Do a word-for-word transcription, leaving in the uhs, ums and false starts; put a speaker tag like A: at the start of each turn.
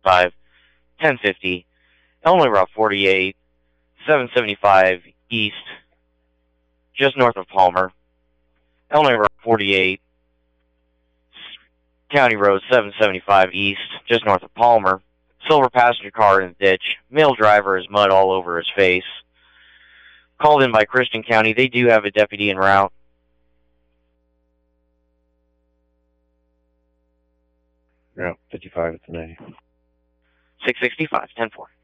A: five, ten fifty, Illinois Route forty-eight, seven seventy-five East, just north of Palmer. Illinois Route forty-eight, County Road seven seventy-five East, just north of Palmer. Silver passenger car in the ditch. Male driver has mud all over his face. Called in by Christian County. They do have a deputy en route.
B: Route fifty-five at the ninety.
A: six sixty-five, ten four.